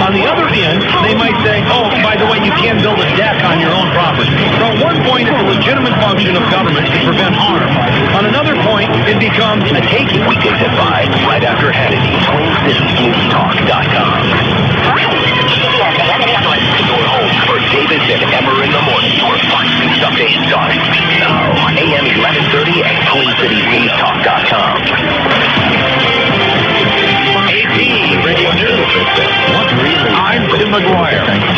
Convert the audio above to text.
On the other end, they might say, oh, by the way, you can't build a deck on your own property. So at one point, it's a legitimate function of government to prevent harm. On another point, it becomes a taking weekdays at 5, right after Hannity's HomeCityNewsTalk.com. Your home for Davis and Emmer in the morning, where Fox News update starts now. AM 1130 and HomeCityNewsTalk.com. AP Radio News. I'm Tim McGuire.